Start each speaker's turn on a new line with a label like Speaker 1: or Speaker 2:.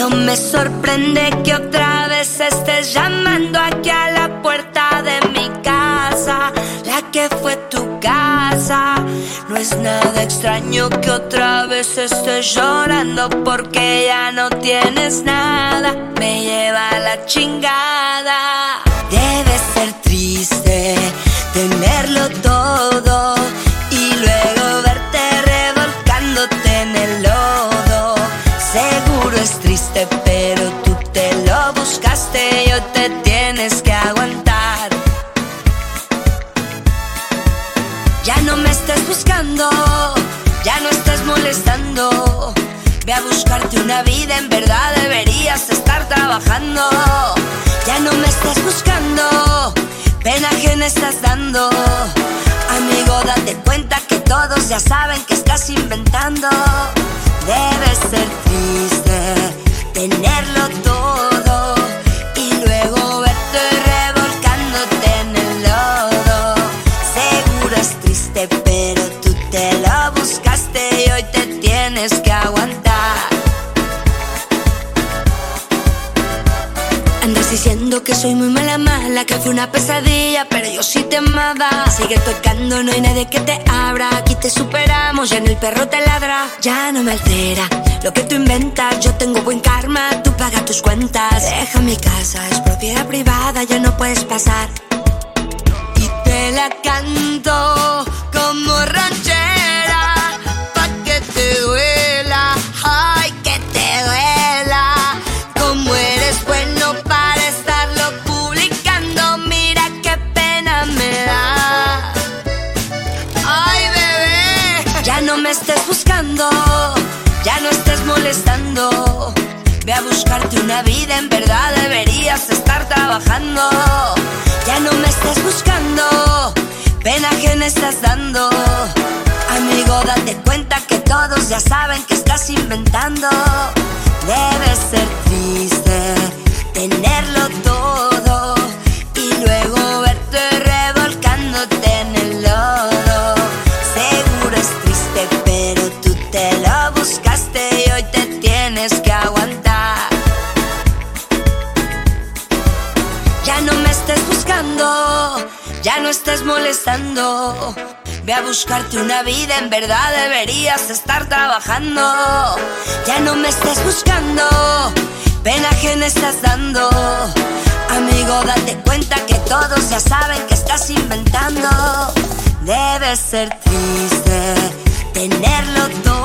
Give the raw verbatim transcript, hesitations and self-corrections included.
Speaker 1: No me sorprende que otra vez estés llamando aquí a la puerta de mi casa, la que fue tu casa. No es nada extraño que otra vez estés llorando porque ya no tienes nada. Me lleva a la chingada. Debe ser triste tenerlo todo y luego verte revolcándote en el lodo. Seguro es triste, pero tú te lo buscaste y hoy te tienes que aguantar. Ya no me estés buscando, ya no estés molestando. Ve a buscarte una vida, en verdad deberías estar trabajando. Ya no me estés buscando, pena ajena estás dando. Amigo, date cuenta que todos ya saben que estás inventando. Debe ser triste tenerlo todo y luego verte revolcándote en el lodo. Seguro es triste, pero tú te lo buscaste y hoy te tienes que aguantar. Andas diciendo que soy muy mala mala, que fue una pesadilla, pero yo sí te amaba. Sigue tocando, no hay nadie que te abra. Aquí te superamos, ya en el perro te ladra. Ya no me altera lo que tú inventas, yo tengo buen karma, tú paga tus cuentas. Deja mi casa, es propiedad privada, ya no puedes pasar. Y te la canto como ranchera, pa' que te duela, ay, que te duela. Como eres bueno para estarlo publicando, mira qué pena me da. Ay, bebé, ya no me estés buscando, ya no estés molestando. Ve a buscarte una vida, en verdad deberías estar trabajando. Ya no me estés buscando, pena ajena estás dando. Amigo, date cuenta que todos ya saben que estás inventando. Debe ser triste tenerlo todo y luego verte revolcándote en el lodo. Seguro es triste, pero tú te lo buscaste y hoy te tienes que aguantar. Ya no me estés buscando, ya no estés molestando. Ve a buscarte una vida, en verdad deberías estar trabajando. Ya no me estés buscando, pena ajena estás dando. Amigo, date cuenta que todos ya saben que estás inventando. Debe ser triste tenerlo todo